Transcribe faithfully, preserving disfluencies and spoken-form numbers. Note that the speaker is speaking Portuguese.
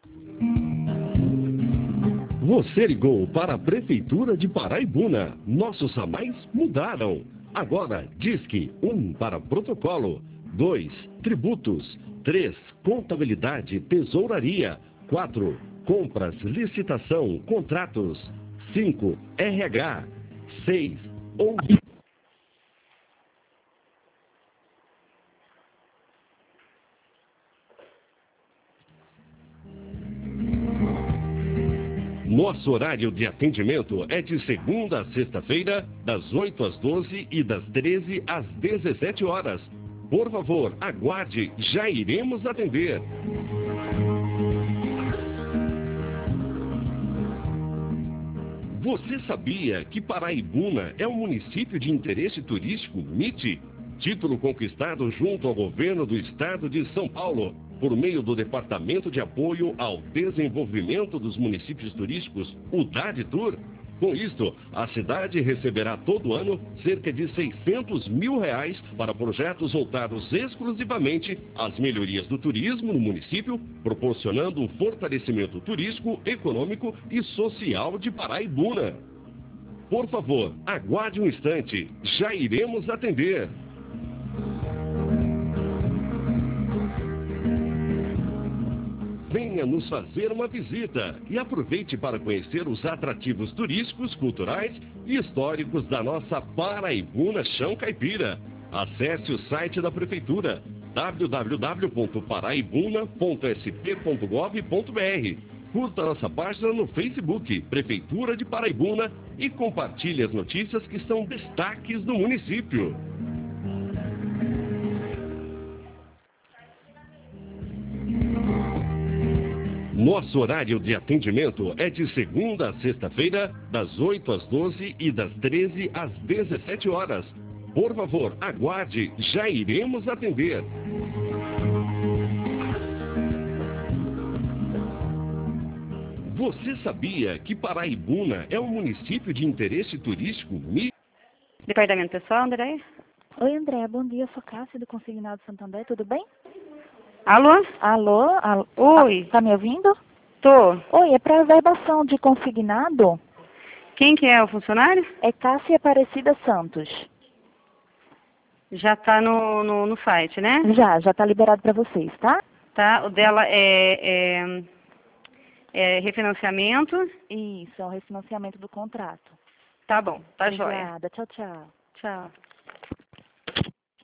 Você ligou para a Prefeitura de Paraibuna. Nossos ramais mudaram. Agora, Disque um para protocolo, dois tributos, três contabilidade, tesouraria, quatro compras, licitação, contratos, cinco R H, seis ou Nosso horário de atendimento é de segunda a sexta-feira, das oito às doze e das treze às dezessete horas. Por favor, aguarde, já iremos atender. Você sabia que Paraibuna é um município de interesse turístico M I T? Título conquistado junto ao governo do estado de São Paulo, por meio do Departamento de Apoio ao Desenvolvimento dos Municípios Turísticos, o DADTUR. Com isto, a cidade receberá todo ano cerca de seiscentos mil reais para projetos voltados exclusivamente às melhorias do turismo no município, proporcionando um fortalecimento turístico, econômico e social de Paraibuna. Por favor, aguarde um instante, já iremos atender. Venha nos fazer uma visita e aproveite para conhecer os atrativos turísticos, culturais e históricos da nossa Paraibuna Chão Caipira. Acesse o site da Prefeitura, w w w ponto paraibuna ponto s p ponto gov ponto b r. Curta nossa página no Facebook, Prefeitura de Paraibuna, e compartilhe as notícias que são destaques do município. Nosso horário de atendimento é de segunda a sexta-feira, das oito às doze e das treze às dezessete horas. Por favor, aguarde, já iremos atender. Você sabia que Paraibuna é um município de interesse turístico M I T? Departamento Pessoal, André? Oi, André, bom dia, eu sou Cássia do Consignado Santander, tudo bem? Alô? Alô? Alô? Oi. Tá, tá me ouvindo? Tô. Oi, é para verbação de consignado? Quem que é o funcionário? É Cássia Aparecida Santos. Já tá no, no, no site, né? Já, já tá liberado para vocês, tá? Tá, o dela é, é, é refinanciamento. Isso, é o refinanciamento do contrato. Tá bom, tá jóia. Obrigada, tchau, tchau. Tchau.